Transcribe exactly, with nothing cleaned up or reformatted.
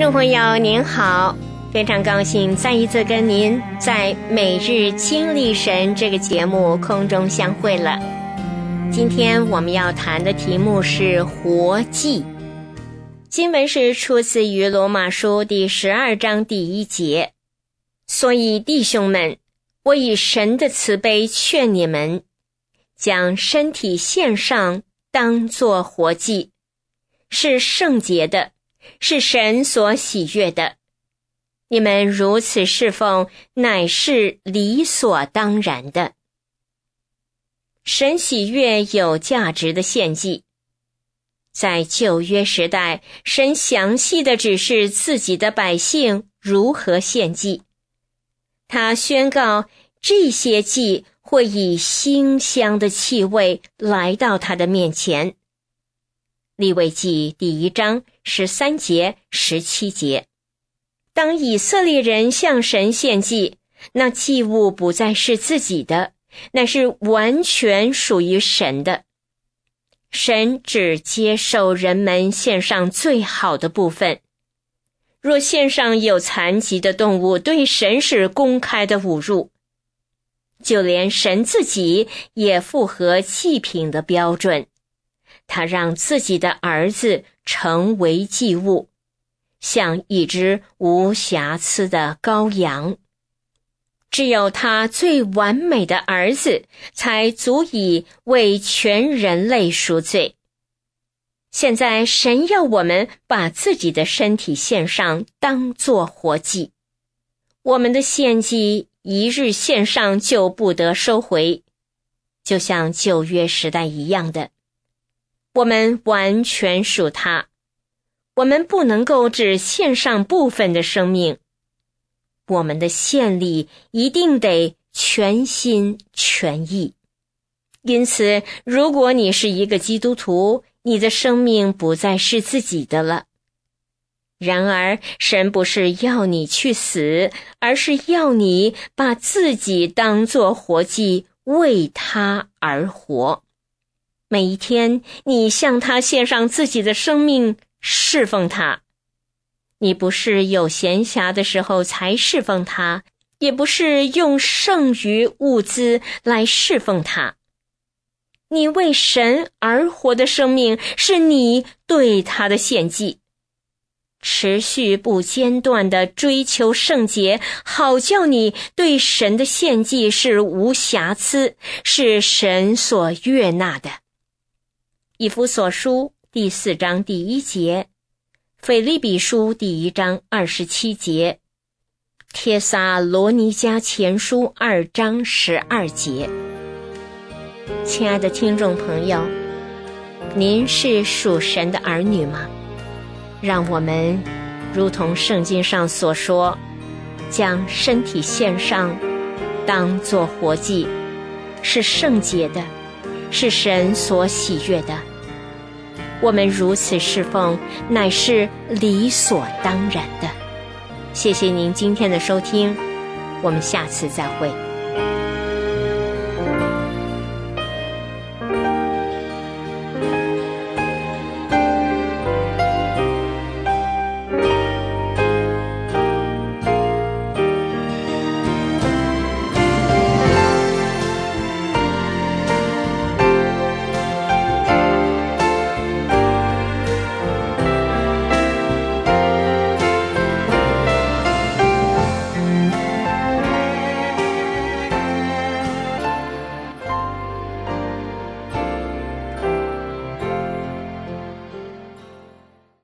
众朋友您好，非常高兴再一次跟您在每日经历神这个节目空中相会了。今天我们要谈的题目是活祭。经文是出自于罗马书第十二章第一节。所以弟兄们，我以神的慈悲劝你们，将身体献上，当作活祭，是圣洁的，是神所喜悦的。你们如此侍奉，乃是理所当然的。神喜悦有价值的献祭。在旧约时代，神详细地指示自己的百姓如何献祭。他宣告这些祭会以馨香的气味来到他的面前。利未记第一章十三节、十七节。当以色列人向神献祭，那祭物不再是自己的，乃是完全属于神的。神只接受人们献上最好的部分。若献上有残疾的动物，对神是公开的侮辱。就连神自己也符合祭品的标准，他让自己的儿子成为祭物，像一只无瑕疵的羔羊。只有他最完美的儿子才足以为全人类赎罪。现在神要我们把自己的身体献上，当作活祭。我们的献祭一日献上就不得收回，就像旧约时代一样的。我们完全属他，我们不能够只献上部分的生命。我们的献礼一定得全心全意。因此，如果你是一个基督徒，你的生命不再是自己的了。然而，神不是要你去死，而是要你把自己当作活祭，为他而活。每一天，你向他献上自己的生命，侍奉他。你不是有闲暇的时候才侍奉他，也不是用剩余物资来侍奉他。你为神而活的生命，是你对他的献祭。持续不间断地追求圣洁，好叫你对神的献祭是无瑕疵，是神所悦纳的。以弗所书第四章第一节，腓立比书第一章二十七节，帖撒罗尼迦前书二章十二节。亲爱的听众朋友，您是属神的儿女吗？让我们如同圣经上所说，将身体献上，当作活祭，是圣洁的，是神所喜悦的。我们如此侍奉，乃是理所当然的。谢谢您今天的收听，我们下次再会。